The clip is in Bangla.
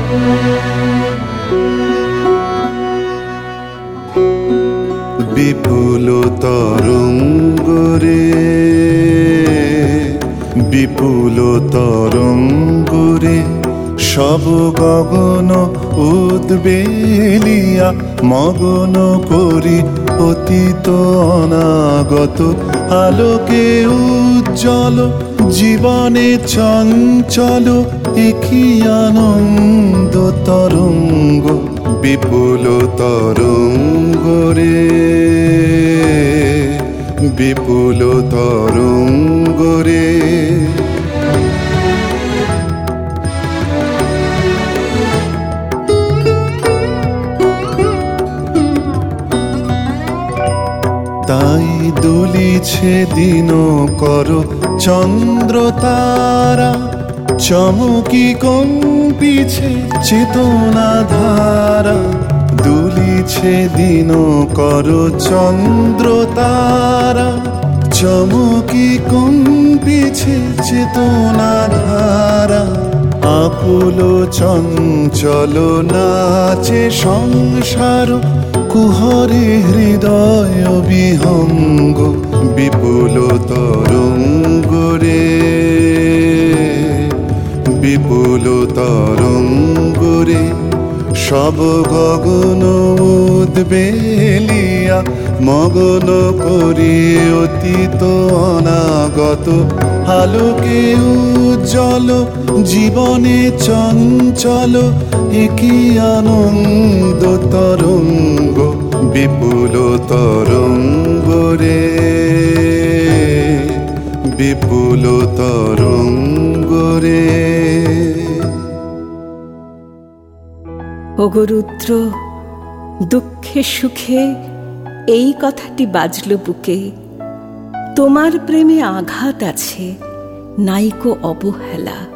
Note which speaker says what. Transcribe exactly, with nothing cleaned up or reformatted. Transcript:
Speaker 1: বিপুল তরঙ্গরে বিপুল তরঙ্গরে সব গগন উদ্বেলিয়া মগন করি অতীত অনাগত আলোকে উজ্জ্বল জীবনে চঞ্চল একই আনন্দ তরঙ্গ বিপুল তরঙ্গরে বিপুল তরঙ্গরে তাই দুলিছে দিন কর চন্দ্র তারা চমকি কম্পিছে চেতনা ধারা দুলিছে দিন কর চন্দ্র তারা চমকি কম্পিছে চেতনা ধারা আকুল চঞ্চল নাচে সংসার কুহরে হৃদয় বিহঙ্গ বিপুল তরঙ্গরে বিপুল তরঙ্গরে সব গগন উদ্বেলিয়া মগন করি অতীত অনাগত আলোকে উজ্জ্বল জীবনে চঞ্চল একই আনন্দ তরঙ্গ বিপুল তরঙ্গরে বিপুল তরঙ্গরে।
Speaker 2: ওগো রুদ্র, দুঃখে সুখে এই কথাটি বাজল বুকে, তোমার প্রেমে আঘাত আছে নাইকো অবহেলা।